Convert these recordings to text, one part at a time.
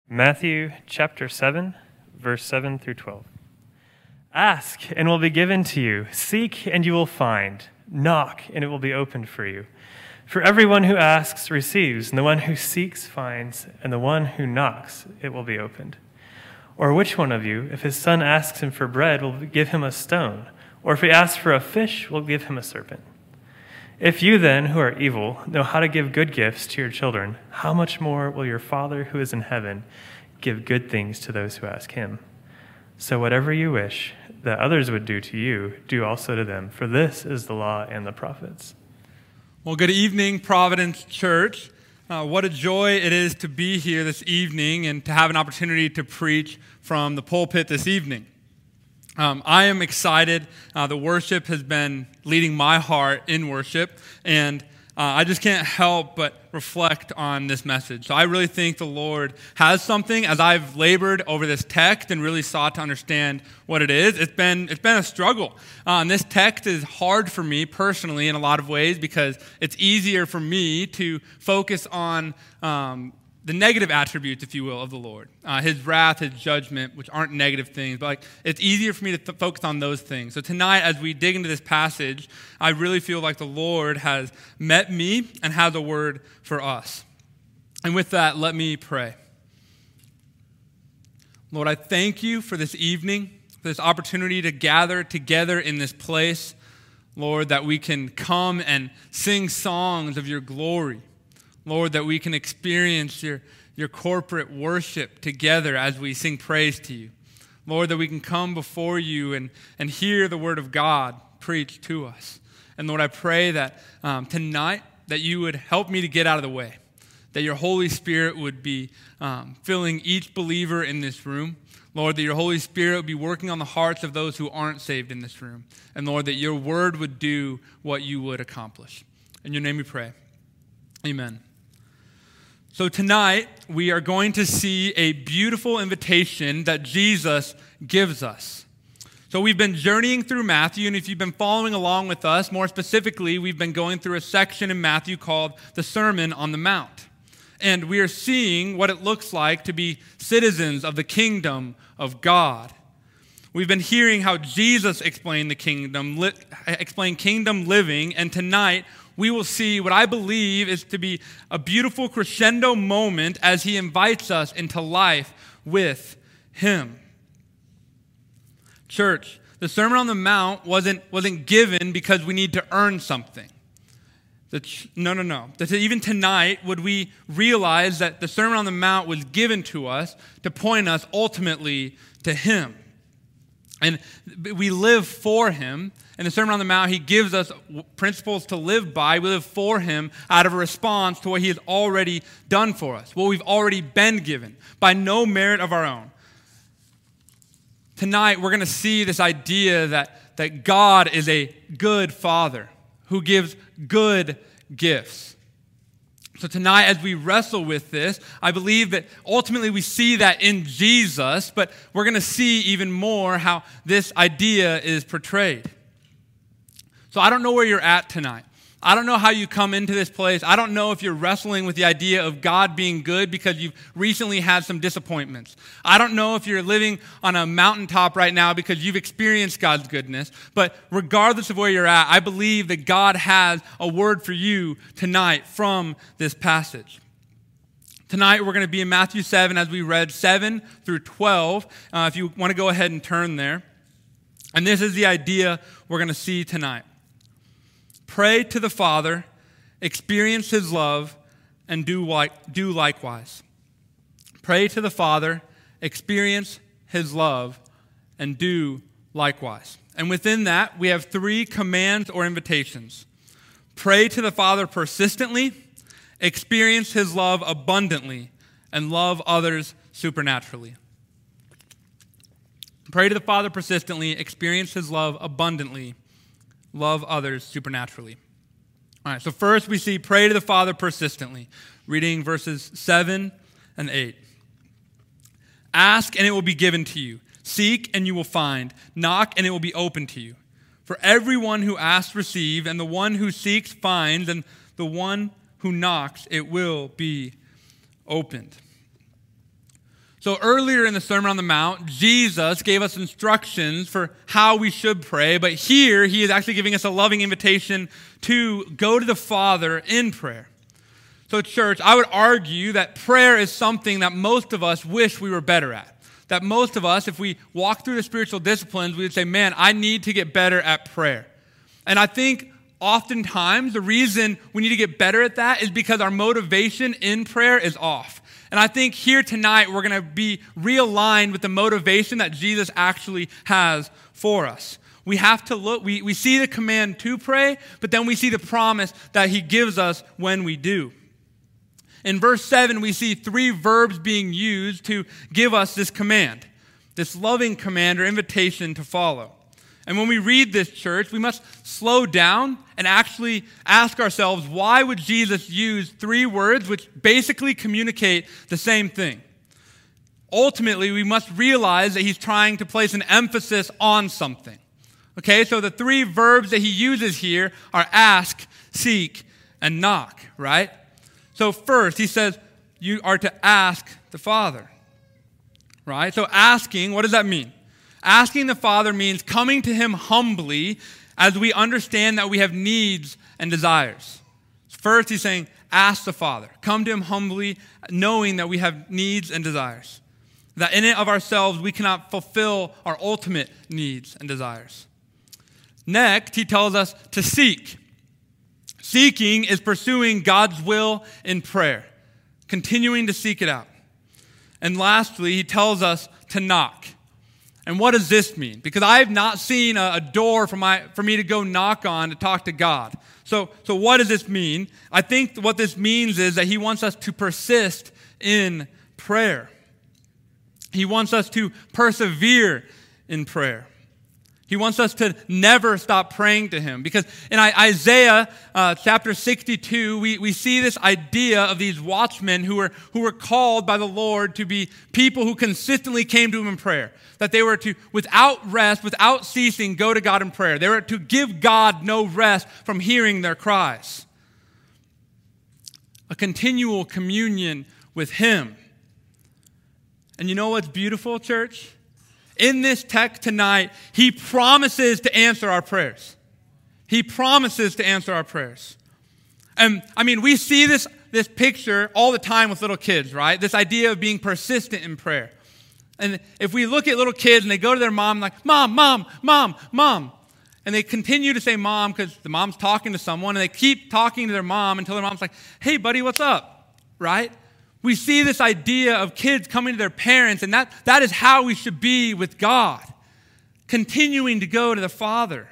Matthew chapter 7, verse 7 through 12. Ask, and it will be given to you. Seek, and you will find. Knock, and it will be opened for you. For everyone who asks receives, and the one who seeks finds, and the one who knocks, it will be opened. Or which one of you, if his son asks him for bread, will give him a stone? Or if he asks for a fish, will give him a serpent? If you then, who are evil, know how to give good gifts to your children, how much more will your Father who is in heaven give good things to those who ask him? So whatever you wish that others would do to you, do also to them, for this is the law and the prophets. Well, good evening, Providence Church. What a joy it is to be here this evening and to have an opportunity to preach from the pulpit this evening. I am excited. The worship has been leading my heart in worship, and I just can't help but reflect on this message. So I really think the Lord has something. As I've labored over this text and really sought to understand what it is, it's been a struggle. And this text is hard for me personally in a lot of ways because it's easier for me to focus on the negative attributes, if you will, of the Lord. His wrath, his judgment, which aren't negative things, but it's easier for me to focus on those things. So tonight, as we dig into this passage, I really feel like the Lord has met me and has a word for us. And with that, let me pray. Lord, I thank you for this evening, for this opportunity to gather together in this place. Lord, that we can come and sing songs of your glory. Lord, that we can experience your corporate worship together as we sing praise to you. Lord, that we can come before you and hear the word of God preached to us. And Lord, I pray that tonight that you would help me to get out of the way, that your Holy Spirit would be filling each believer in this room. Lord, that your Holy Spirit would be working on the hearts of those who aren't saved in this room. And Lord, that your word would do what you would accomplish. In your name we pray. Amen. So tonight, we are going to see a beautiful invitation that Jesus gives us. So we've been journeying through Matthew, and if you've been following along with us, more specifically, we've been going through a section in Matthew called the Sermon on the Mount. And we are seeing what it looks like to be citizens of the kingdom of God. We've been hearing how Jesus explained the kingdom, explained kingdom living, and tonight, we will see what I believe is to be a beautiful crescendo moment as he invites us into life with him. Church, the Sermon on the Mount wasn't given because we need to earn something. No. That even tonight, would we realize that the Sermon on the Mount was given to us to point us ultimately to him. And we live for him. In the Sermon on the Mount, he gives us principles to live by. We live for him out of a response to what he has already done for us, what we've already been given, by no merit of our own. Tonight, we're going to see this idea that God is a good Father who gives good gifts. So tonight, as we wrestle with this, I believe that ultimately we see that in Jesus, but we're going to see even more how this idea is portrayed. So I don't know where you're at tonight. I don't know how you come into this place. I don't know if you're wrestling with the idea of God being good because you've recently had some disappointments. I don't know if you're living on a mountaintop right now because you've experienced God's goodness. But regardless of where you're at, I believe that God has a word for you tonight from this passage. Tonight we're going to be in Matthew 7 as we read 7 through 12. If you want to go ahead and turn there. And this is the idea we're going to see tonight. Pray to the Father, experience his love, and do likewise. Pray to the Father, experience his love, and do likewise. And within that, we have 3 commands or invitations. Pray to the Father persistently, experience his love abundantly, and love others supernaturally. Pray to the Father persistently, experience his love abundantly, love others supernaturally. All right, so first we see pray to the Father persistently, reading verses 7 and 8. Ask and it will be given to you. Seek and you will find. Knock and it will be opened to you. For everyone who asks receives, and the one who seeks finds, and the one who knocks it will be opened. So earlier in the Sermon on the Mount, Jesus gave us instructions for how we should pray, but here he is actually giving us a loving invitation to go to the Father in prayer. So church, I would argue that prayer is something that most of us wish we were better at. That most of us, if we walk through the spiritual disciplines, we would say, man, I need to get better at prayer. And I think oftentimes the reason we need to get better at that is because our motivation in prayer is off. And I think here tonight we're going to be realigned with the motivation that Jesus actually has for us. We have to look, we see the command to pray, but then we see the promise that he gives us when we do. In verse 7, we see 3 verbs being used to give us this command, this loving command or invitation to follow. And when we read this, church, we must slow down and actually ask ourselves, why would Jesus use 3 words which basically communicate the same thing? Ultimately, we must realize that he's trying to place an emphasis on something. Okay, so the 3 verbs that he uses here are ask, seek, and knock, right? So first, he says, you are to ask the Father, right? So asking, what does that mean? Asking the Father means coming to him humbly as we understand that we have needs and desires. First, he's saying, ask the Father. Come to him humbly, knowing that we have needs and desires. That in and of ourselves, we cannot fulfill our ultimate needs and desires. Next, he tells us to seek. Seeking is pursuing God's will in prayer, continuing to seek it out. And lastly, he tells us to knock. And what does this mean? Because I have not seen a door for me to go knock on to talk to God. So what does this mean? I think what this means is that he wants us to persist in prayer. He wants us to persevere in prayer. He wants us to never stop praying to him. Because in Isaiah chapter 62, we see this idea of these watchmen who were called by the Lord to be people who consistently came to him in prayer. That they were to, without rest, without ceasing, go to God in prayer. They were to give God no rest from hearing their cries. A continual communion with him. And you know what's beautiful, church? In this text tonight, he promises to answer our prayers. He promises to answer our prayers. And I mean, we see this picture all the time with little kids, right? This idea of being persistent in prayer. And if we look at little kids and they go to their mom like, Mom, Mom, Mom, Mom. And they continue to say mom because the mom's talking to someone and they keep talking to their mom until their mom's like, hey, buddy, what's up? Right? We see this idea of kids coming to their parents, and that is how we should be with God, continuing to go to the Father.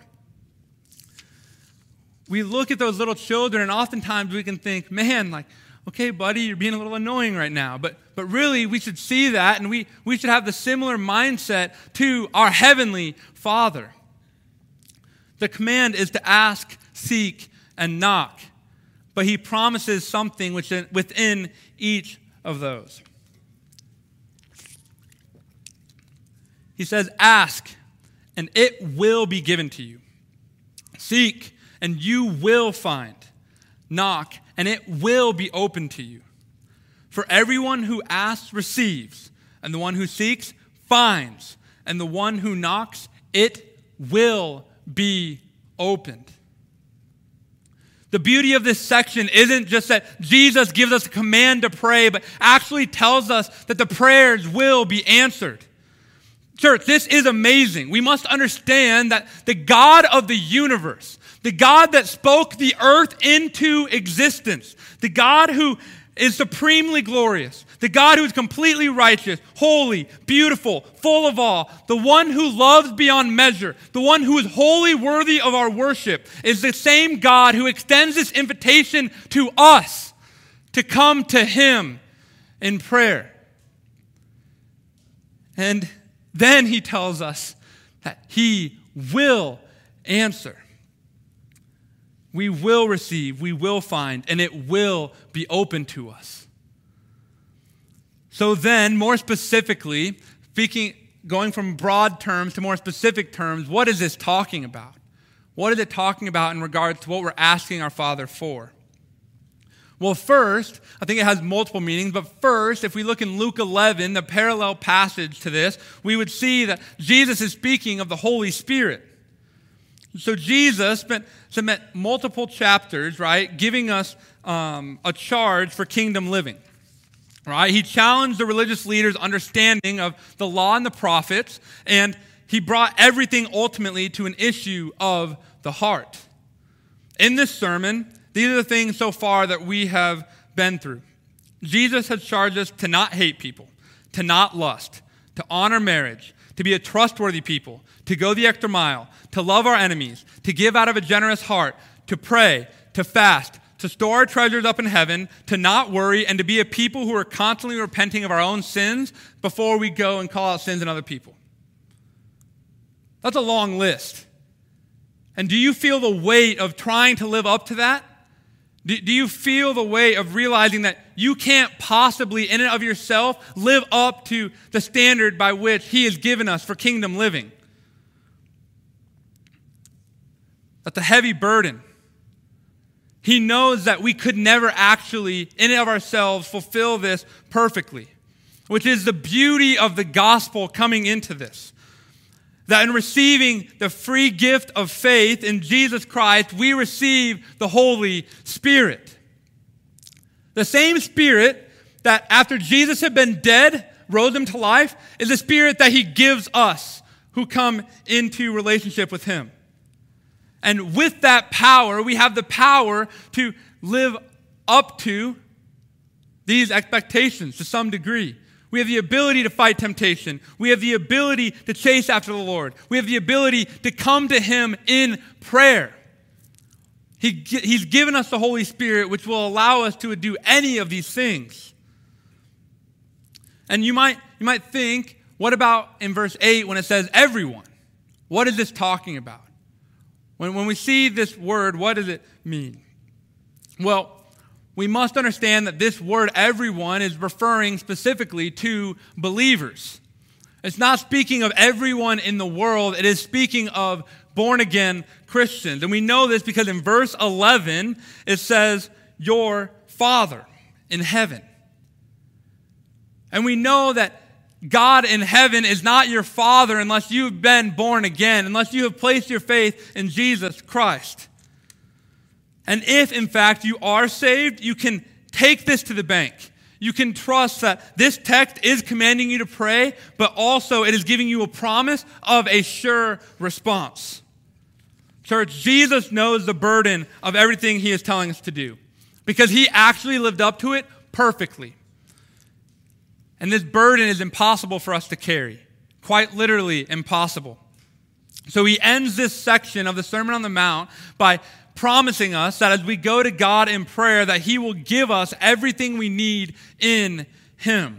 We look at those little children, and oftentimes we can think, man, like, okay, buddy, you're being a little annoying right now. But really, we should see that, and we should have the similar mindset to our Heavenly Father. The command is to ask, seek, and knock. But he promises something within each of those. He says, ask, and it will be given to you. Seek, and you will find. Knock, and it will be open to you. For everyone who asks receives, and the one who seeks finds, and the one who knocks, it will be opened. The beauty of this section isn't just that Jesus gives us a command to pray, but actually tells us that the prayers will be answered. Church, this is amazing. We must understand that the God of the universe, the God that spoke the earth into existence, the God who is supremely glorious, the God who is completely righteous, holy, beautiful, full of awe, the one who loves beyond measure, the one who is wholly worthy of our worship, is the same God who extends this invitation to us to come to him in prayer. And then he tells us that he will answer. We will receive, we will find, and it will be open to us. So then, more specifically, going from broad terms to more specific terms, what is this talking about? What is it talking about in regards to what we're asking our Father for? Well, first, I think it has multiple meanings, but first, if we look in Luke 11, the parallel passage to this, we would see that Jesus is speaking of the Holy Spirit. So Jesus spent multiple chapters, right, giving us a charge for kingdom living. Right? He challenged the religious leaders' understanding of the law and the prophets, and he brought everything ultimately to an issue of the heart. In this sermon, these are the things so far that we have been through. Jesus has charged us to not hate people, to not lust, to honor marriage, to be a trustworthy people, to go the extra mile, to love our enemies, to give out of a generous heart, to pray, to fast, to store our treasures up in heaven, to not worry, and to be a people who are constantly repenting of our own sins before we go and call out sins in other people. That's a long list. And do you feel the weight of trying to live up to that? Do you feel the weight of realizing that you can't possibly, in and of yourself, live up to the standard by which He has given us for kingdom living? That's a heavy burden. He knows that we could never actually, in and of ourselves, fulfill this perfectly, which is the beauty of the gospel coming into this. That in receiving the free gift of faith in Jesus Christ, we receive the Holy Spirit. The same Spirit that after Jesus had been dead, rose Him to life, is the Spirit that He gives us who come into relationship with Him. And with that power, we have the power to live up to these expectations to some degree. We have the ability to fight temptation. We have the ability to chase after the Lord. We have the ability to come to Him in prayer. He's given us the Holy Spirit, which will allow us to do any of these things. And you might think, what about in verse 8 when it says everyone? What is this talking about? When we see this word, what does it mean? Well, we must understand that this word, everyone, is referring specifically to believers. It's not speaking of everyone in the world. It is speaking of born-again Christians. And we know this because in verse 11, it says, your Father in heaven. And we know that God in heaven is not your Father unless you've been born again, unless you have placed your faith in Jesus Christ. And if, in fact, you are saved, you can take this to the bank. You can trust that this text is commanding you to pray, but also it is giving you a promise of a sure response. Church, Jesus knows the burden of everything He is telling us to do because He actually lived up to it perfectly. And this burden is impossible for us to carry. Quite literally impossible. So He ends this section of the Sermon on the Mount by promising us that as we go to God in prayer, that He will give us everything we need in Him.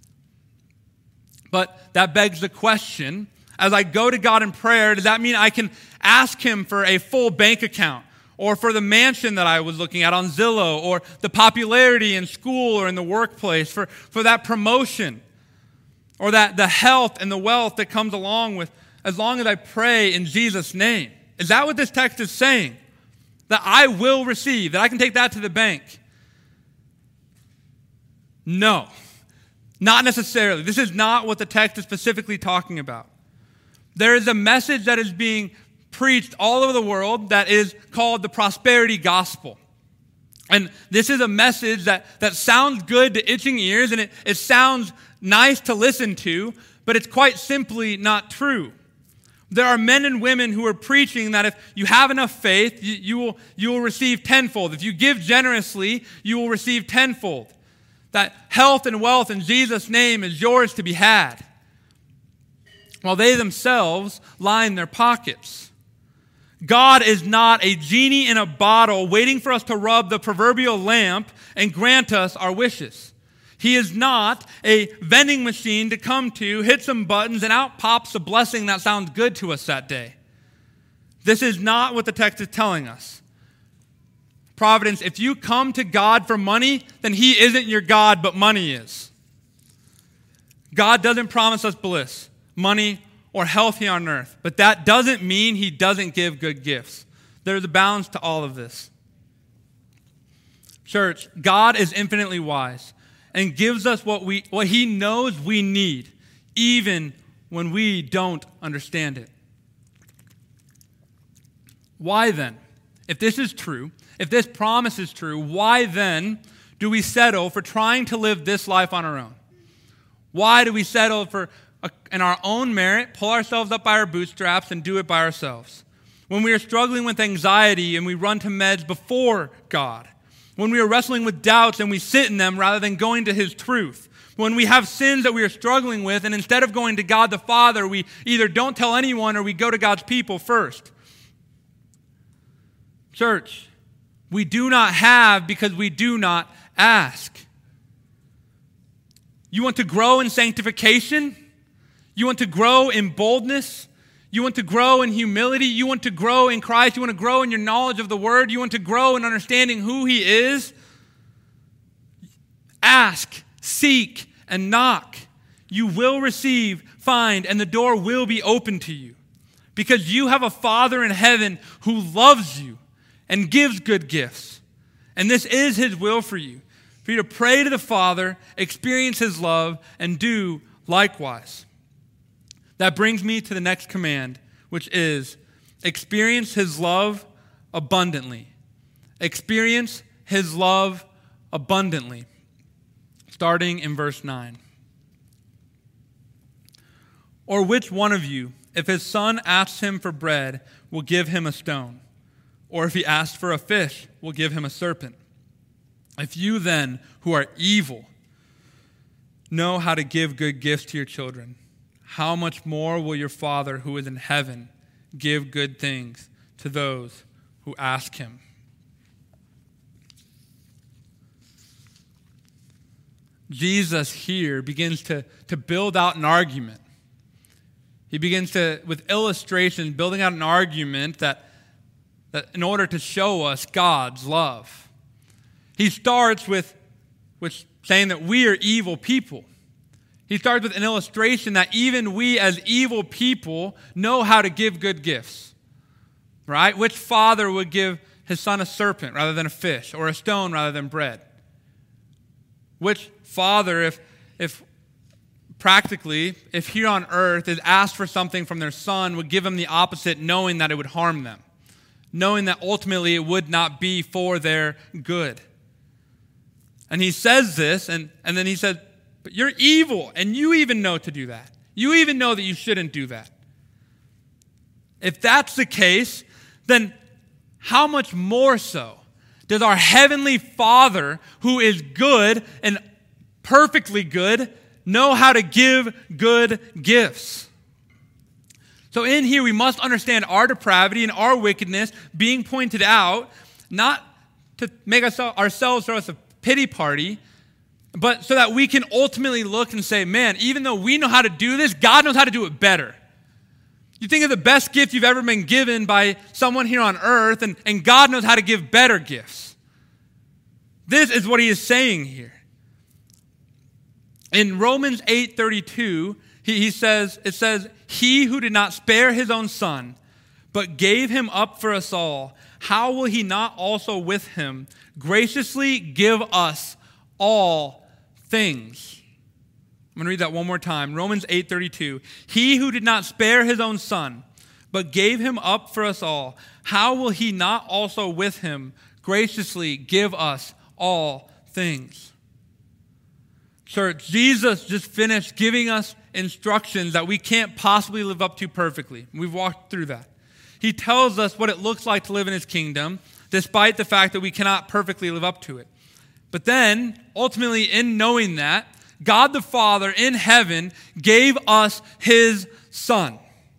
But that begs the question, as I go to God in prayer, does that mean I can ask Him for a full bank account? Or for the mansion that I was looking at on Zillow, or the popularity in school or in the workplace, for that promotion, or that the health and the wealth that comes along with, as long as I pray in Jesus' name. Is that what this text is saying? That I will receive, that I can take that to the bank? No, not necessarily. This is not what the text is specifically talking about. There is a message that is being preached all over the world that is called the prosperity gospel. And this is a message that sounds good to itching ears, and it sounds nice to listen to, but it's quite simply not true. There are men and women who are preaching that if you have enough faith, you will receive tenfold. If you give generously, you will receive tenfold. That health and wealth in Jesus' name is yours to be had, while they themselves line their pockets. God is not a genie in a bottle waiting for us to rub the proverbial lamp and grant us our wishes. He is not a vending machine to come to, hit some buttons, and out pops a blessing that sounds good to us that day. This is not what the text is telling us. Providence, if you come to God for money, then He isn't your God, but money is. God doesn't promise us bliss, money, or health here on earth. But that doesn't mean He doesn't give good gifts. There's a balance to all of this. Church, God is infinitely wise and gives us what he knows we need, even when we don't understand it. Why then, if this is true, if this promise is true, why then do we settle for trying to live this life on our own? Why do we settle for, in our own merit, pull ourselves up by our bootstraps and do it by ourselves? When we are struggling with anxiety and we run to meds before God. When we are wrestling with doubts and we sit in them rather than going to his truth. When we have sins that we are struggling with and instead of going to God the Father, we either don't tell anyone or we go to God's people first. Church, we do not have because we do not ask. You want to grow in sanctification? You want to grow in boldness? You want to grow in humility? You want to grow in Christ? You want to grow in your knowledge of the Word? You want to grow in understanding who He is? Ask, seek, and knock. You will receive, find, and the door will be open to you. Because you have a Father in heaven who loves you and gives good gifts. And this is His will for you to pray to the Father, experience His love, and do likewise. That brings me to the next command, which is experience His love abundantly. Experience His love abundantly. Starting in verse 9. Or which one of you, if his son asks him for bread, will give him a stone? Or if he asks for a fish, will give him a serpent? If you then, who are evil, know how to give good gifts to your children, how much more will your Father who is in heaven give good things to those who ask him? Jesus here begins to build out an argument. He begins to, with illustration, building out an argument that in order to show us God's love. He starts with saying that we are evil people. He starts with an illustration that even we as evil people know how to give good gifts. Right? Which father would give his son a serpent rather than a fish, or a stone rather than bread? Which father, if practically, if here on earth is asked for something from their son, would give them the opposite, knowing that it would harm them, knowing that ultimately it would not be for their good? And he says this, and then he says, but you're evil, and you even know to do that. You even know that you shouldn't do that. If that's the case, then how much more so does our Heavenly Father, who is good and perfectly good, know how to give good gifts? So in here, we must understand our depravity and our wickedness being pointed out, not to make ourselves throw us a pity party, but so that we can ultimately look and say, man, even though we know how to do this, God knows how to do it better. You think of the best gift you've ever been given by someone here on earth, and God knows how to give better gifts. This is what he is saying here. In Romans 8:32, it says, he who did not spare his own son, but gave him up for us all, how will he not also with him graciously give us all things? I'm going to read that one more time. Romans 8:32. He who did not spare his own son, but gave him up for us all, how will he not also with him graciously give us all things? Church, Jesus just finished giving us instructions that we can't possibly live up to perfectly. We've walked through that. He tells us what it looks like to live in his kingdom, despite the fact that we cannot perfectly live up to it. But then, ultimately, in knowing that, God the Father in heaven gave us his Son.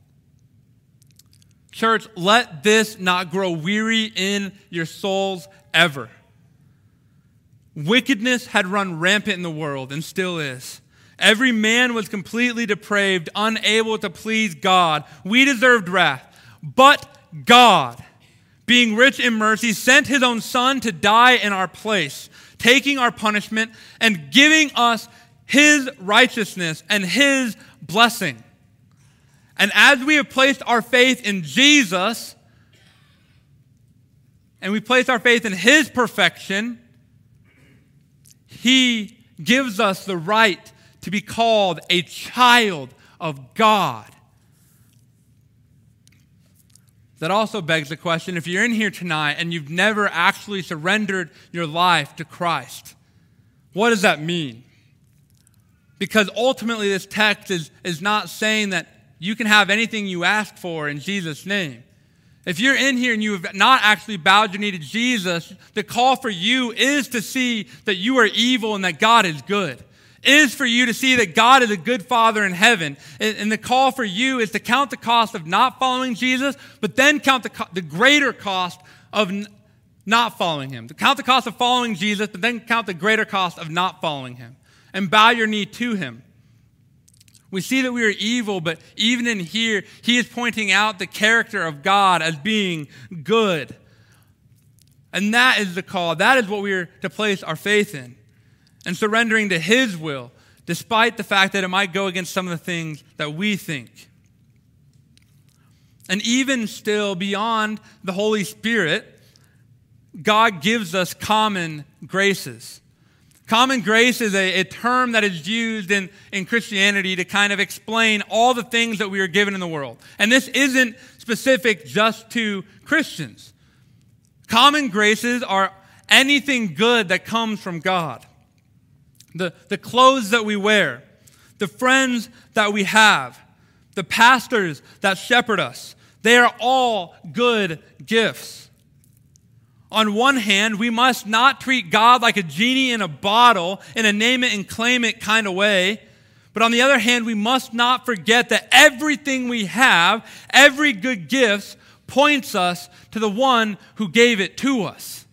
Church, let this not grow weary in your souls ever. Wickedness had run rampant in the world and still is. Every man was completely depraved, unable to please God. We deserved wrath. But God, being rich in mercy, sent his own Son to die in our place, taking our punishment and giving us his righteousness and his blessing. And as we have placed our faith in Jesus, and we place our faith in his perfection, He gives us the right to be called a child of God. That also begs the question, if you're in here tonight and you've never actually surrendered your life to Christ, what does that mean? Because ultimately this text is not saying that you can have anything you ask for in Jesus' name. If you're in here and you have not actually bowed your knee to Jesus, the call for you is to see that you are evil and that God is good. It is for you to see that God is a good Father in heaven. And the call for you is to count the cost of not following Jesus, but then count the greater cost of not following him. To count the cost of following Jesus, but then count the greater cost of not following him. And bow your knee to him. We see that we are evil, but even in here, he is pointing out the character of God as being good. And that is the call. That is what we are to place our faith in. And surrendering to his will, despite the fact that it might go against some of the things that we think. And even still, beyond the Holy Spirit, God gives us common graces. Common grace is a term that is used in Christianity to kind of explain all the things that we are given in the world. And this isn't specific just to Christians. Common graces are anything good that comes from God. The clothes that we wear, the friends that we have, the pastors that shepherd us, they are all good gifts. On one hand, we must not treat God like a genie in a bottle in a name it and claim it kind of way. But on the other hand, we must not forget that everything we have, every good gift, points us to the one who gave it to us.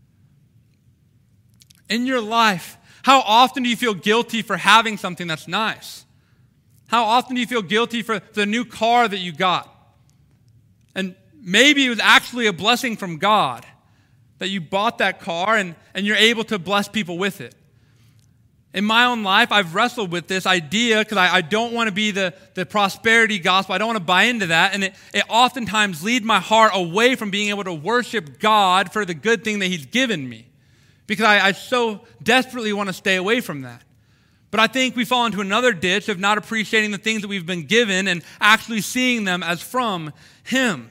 In your life, how often do you feel guilty for having something that's nice? How often do you feel guilty for the new car that you got? And maybe it was actually a blessing from God that you bought that car and you're able to bless people with it. In my own life, I've wrestled with this idea because I don't want to be the prosperity gospel. I don't want to buy into that. And it oftentimes leads my heart away from being able to worship God for the good thing that he's given me. Because I so desperately want to stay away from that. But I think we fall into another ditch of not appreciating the things that we've been given and actually seeing them as from him.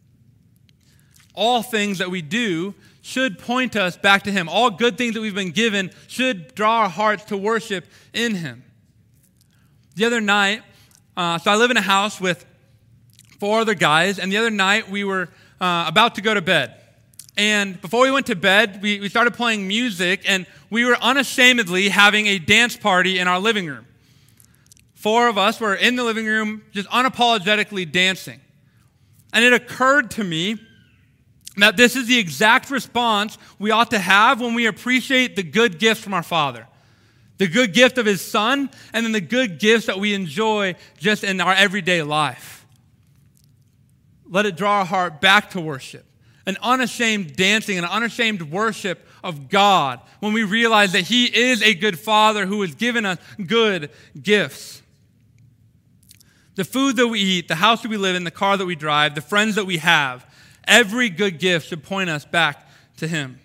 All things that we do should point us back to him. All good things that we've been given should draw our hearts to worship in him. The other night, so I live in a house with 4 other guys, and the other night we were about to go to bed. And before we went to bed, we started playing music, and we were unashamedly having a dance party in our living room. 4 of us were in the living room just unapologetically dancing. And it occurred to me that this is the exact response we ought to have when we appreciate the good gifts from our Father. The good gift of his Son, and then the good gifts that we enjoy just in our everyday life. Let it draw our heart back to worship. An unashamed dancing, an unashamed worship of God when we realize that he is a good Father who has given us good gifts. The food that we eat, the house that we live in, the car that we drive, the friends that we have, every good gift should point us back to him.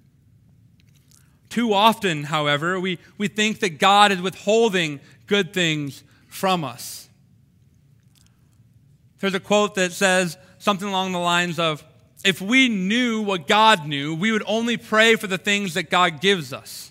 Too often, however, we think that God is withholding good things from us. There's a quote that says something along the lines of, if we knew what God knew, we would only pray for the things that God gives us.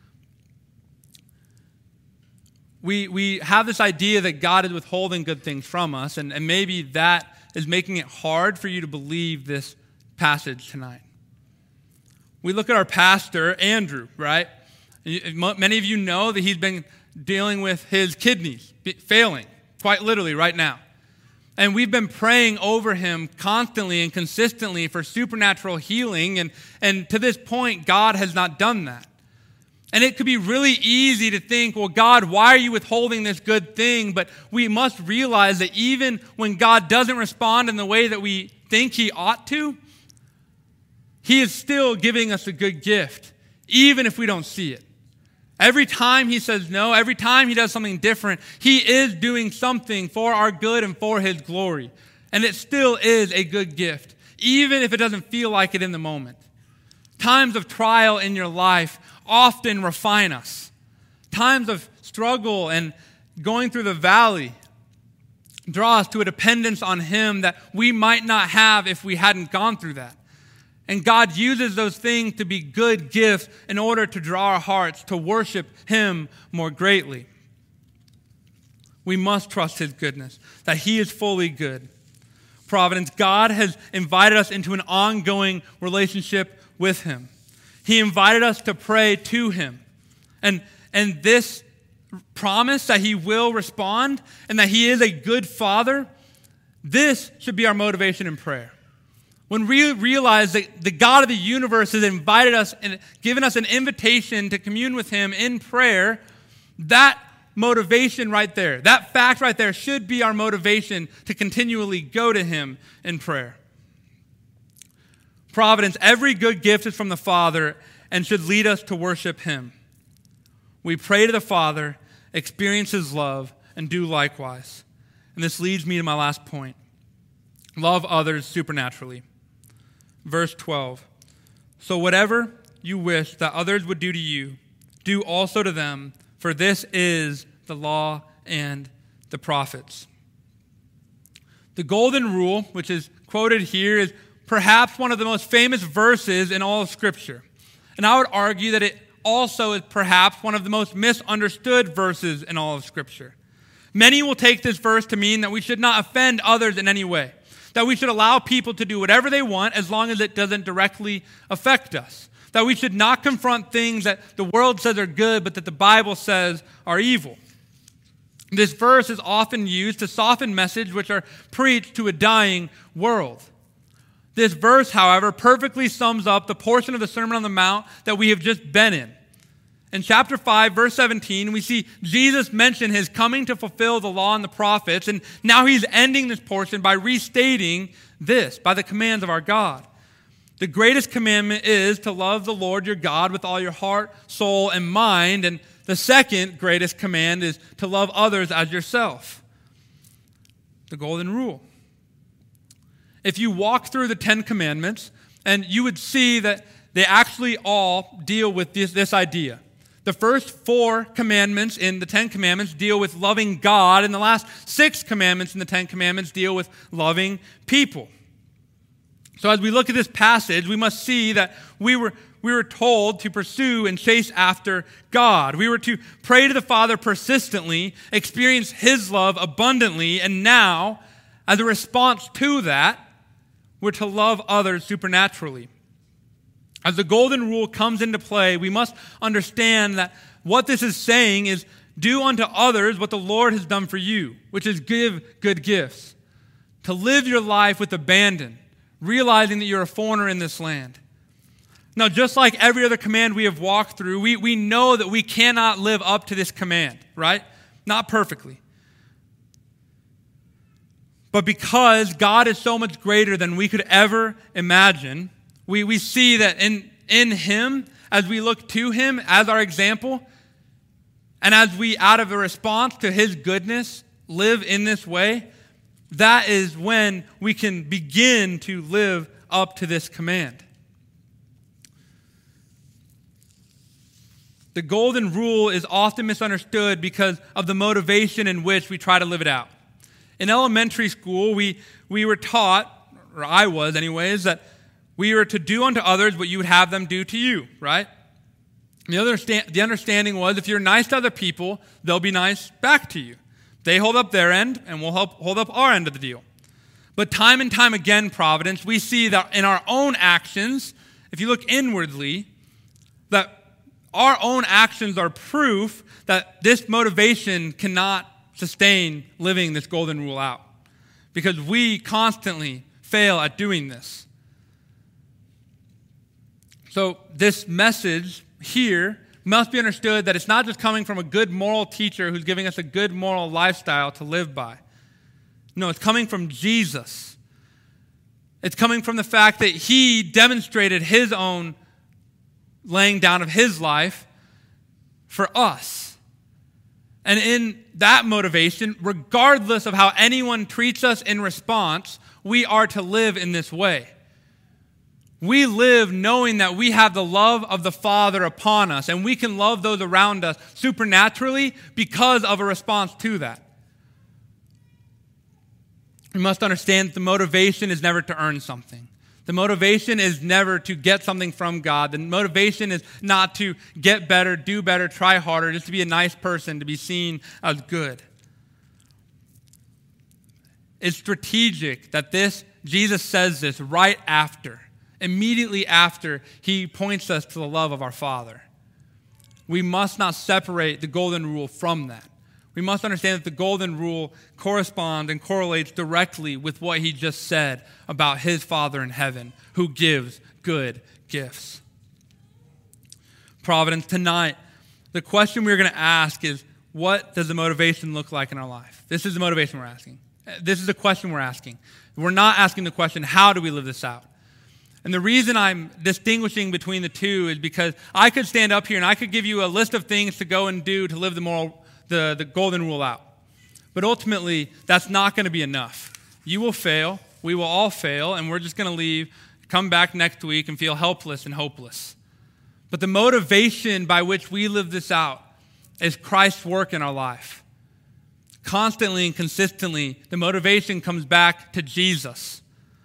We have this idea that God is withholding good things from us, and maybe that is making it hard for you to believe this passage tonight. We look at our pastor, Andrew, right? Many of you know that he's been dealing with his kidneys failing, quite literally right now. And we've been praying over him constantly and consistently for supernatural healing. And to this point, God has not done that. And it could be really easy to think, well, God, why are you withholding this good thing? But we must realize that even when God doesn't respond in the way that we think he ought to, he is still giving us a good gift, even if we don't see it. Every time he says no, every time he does something different, he is doing something for our good and for his glory. And it still is a good gift, even if it doesn't feel like it in the moment. Times of trial in your life often refine us. Times of struggle and going through the valley draw us to a dependence on him that we might not have if we hadn't gone through that. And God uses those things to be good gifts in order to draw our hearts to worship him more greatly. We must trust his goodness, that he is fully good. Providence, God has invited us into an ongoing relationship with him. He invited us to pray to him. And this promise that he will respond and that he is a good father, this should be our motivation in prayer. When we realize that the God of the universe has invited us and given us an invitation to commune with him in prayer, that motivation right there, that fact right there should be our motivation to continually go to him in prayer. Providence, every good gift is from the Father and should lead us to worship him. We pray to the Father, experience his love, and do likewise. And this leads me to my last point. Love others supernaturally. Verse 12. So whatever you wish that others would do to you, do also to them, for this is the law and the prophets. The golden rule, which is quoted here, is perhaps one of the most famous verses in all of Scripture. And I would argue that it also is perhaps one of the most misunderstood verses in all of Scripture. Many will take this verse to mean that we should not offend others in any way, that we should allow people to do whatever they want as long as it doesn't directly affect us, that we should not confront things that the world says are good but that the Bible says are evil. This verse is often used to soften messages which are preached to a dying world. This verse, however, perfectly sums up the portion of the Sermon on the Mount that we have just been in. In chapter 5, verse 17, we see Jesus mention his coming to fulfill the law and the prophets, and now he's ending this portion by restating this, by the commands of our God. The greatest commandment is to love the Lord your God with all your heart, soul, and mind, and the second greatest command is to love others as yourself. The golden rule. If you walk through the 10 commandments, and you would see that they actually all deal with this idea. The first 4 commandments in the 10 commandments deal with loving God, and the last 6 commandments in the 10 commandments deal with loving people. So as we look at this passage, we must see that we were told to pursue and chase after God. We were to pray to the Father persistently, experience his love abundantly, and now, as a response to that, we're to love others supernaturally. As the golden rule comes into play, we must understand that what this is saying is do unto others what the Lord has done for you, which is give good gifts. To live your life with abandon, realizing that you're a foreigner in this land. Now, just like every other command we have walked through, we know that we cannot live up to this command, right? Not perfectly. But because God is so much greater than we could ever imagine, we see that in him, as we look to him as our example, and as we, out of a response to his goodness, live in this way, that is when we can begin to live up to this command. The golden rule is often misunderstood because of the motivation in which we try to live it out. In elementary school, we were taught, or I was anyways, that we were to do unto others what you would have them do to you, right? The understanding was if you're nice to other people, they'll be nice back to you. They hold up their end, and we'll hold up our end of the deal. But time and time again, Providence, we see that in our own actions, if you look inwardly, that our own actions are proof that this motivation cannot sustain living this golden rule out. Because we constantly fail at doing this. So this message here must be understood that it's not just coming from a good moral teacher who's giving us a good moral lifestyle to live by. No, it's coming from Jesus. It's coming from the fact that he demonstrated his own laying down of his life for us. And in that motivation, regardless of how anyone treats us in response, we are to live in this way. We live knowing that we have the love of the Father upon us, and we can love those around us supernaturally because of a response to that. We must understand that the motivation is never to earn something. The motivation is never to get something from God. The motivation is not to get better, do better, try harder, just to be a nice person, to be seen as good. It's strategic that Jesus says this right after, immediately after he points us to the love of our Father. We must not separate the golden rule from that. We must understand that the golden rule corresponds and correlates directly with what he just said about his Father in heaven, who gives good gifts. Providence, tonight, the question we're going to ask is, what does the motivation look like in our life? This is the motivation we're asking. This is the question we're asking. We're not asking the question, how do we live this out? And the reason I'm distinguishing between the two is because I could stand up here and I could give you a list of things to go and do to live the golden rule out. But ultimately, that's not going to be enough. You will fail, we will all fail, and we're just going to leave, come back next week and feel helpless and hopeless. But the motivation by which we live this out is Christ's work in our life. Constantly and consistently, the motivation comes back to Jesus.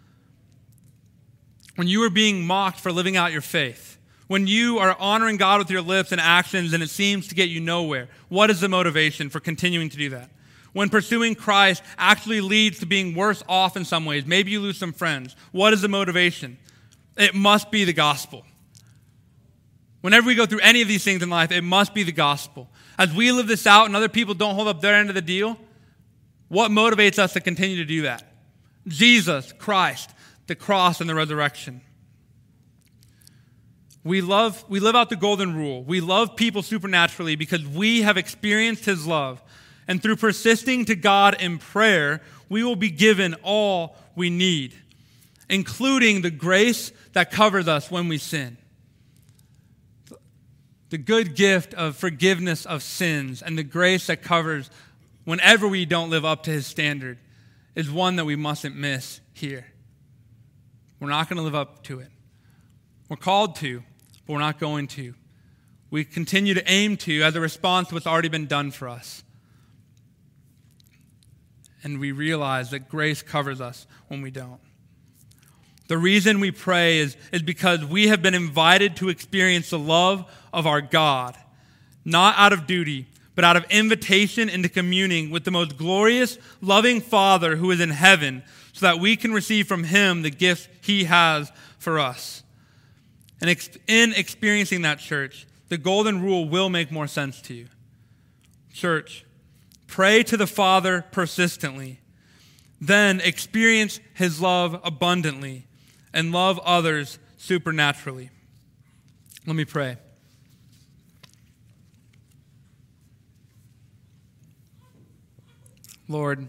When you are being mocked for living out your faith, when you are honoring God with your lips and actions and it seems to get you nowhere, what is the motivation for continuing to do that? When pursuing Christ actually leads to being worse off in some ways, maybe you lose some friends, what is the motivation? It must be the gospel. Whenever we go through any of these things in life, it must be the gospel. As we live this out and other people don't hold up their end of the deal, what motivates us to continue to do that? Jesus, Christ, the cross and the resurrection. We live out the golden rule. We love people supernaturally because we have experienced his love. And through persisting to God in prayer, we will be given all we need, including the grace that covers us when we sin. The good gift of forgiveness of sins and the grace that covers whenever we don't live up to his standard is one that we mustn't miss here. We're not going to live up to it. We're called to, but we're not going to. We continue to aim to as a response to what's already been done for us. And we realize that grace covers us when we don't. The reason we pray is because we have been invited to experience the love of our God, not out of duty, but out of invitation into communing with the most glorious, loving Father who is in heaven, so that we can receive from him the gifts he has for us. And in experiencing that, church, the golden rule will make more sense to you. Church, pray to the Father persistently, then experience his love abundantly, and love others supernaturally. Let me pray. Lord,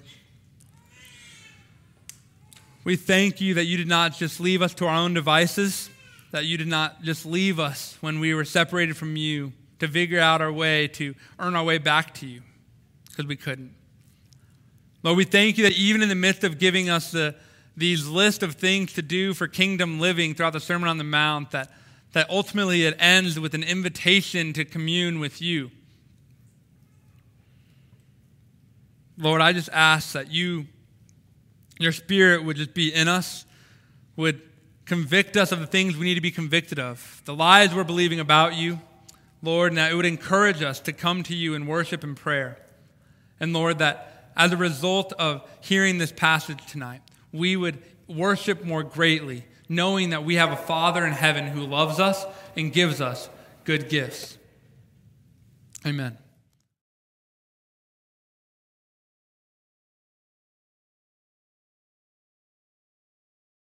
we thank you that you did not just leave us to our own devices, that you did not just leave us when we were separated from you to figure out our way, to earn our way back to you, because we couldn't. Lord, we thank you that even in the midst of giving us these list of things to do for kingdom living throughout the Sermon on the Mount, that ultimately it ends with an invitation to commune with you. Lord, I just ask that your Spirit would just be in us, would convict us of the things we need to be convicted of, the lies we're believing about you, Lord, and that it would encourage us to come to you in worship and prayer. And Lord, that as a result of hearing this passage tonight, we would worship more greatly, knowing that we have a Father in heaven who loves us and gives us good gifts. Amen.